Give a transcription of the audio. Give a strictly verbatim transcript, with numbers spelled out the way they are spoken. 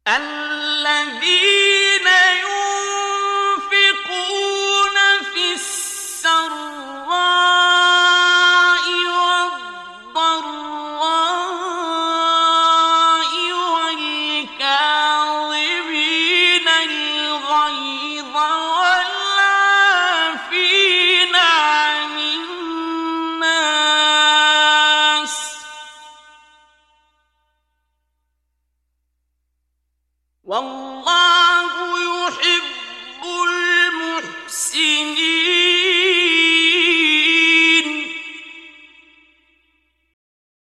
الذين ينفقون في السراء والضراء والكاظمين الغيظ والعافين عن الناس والله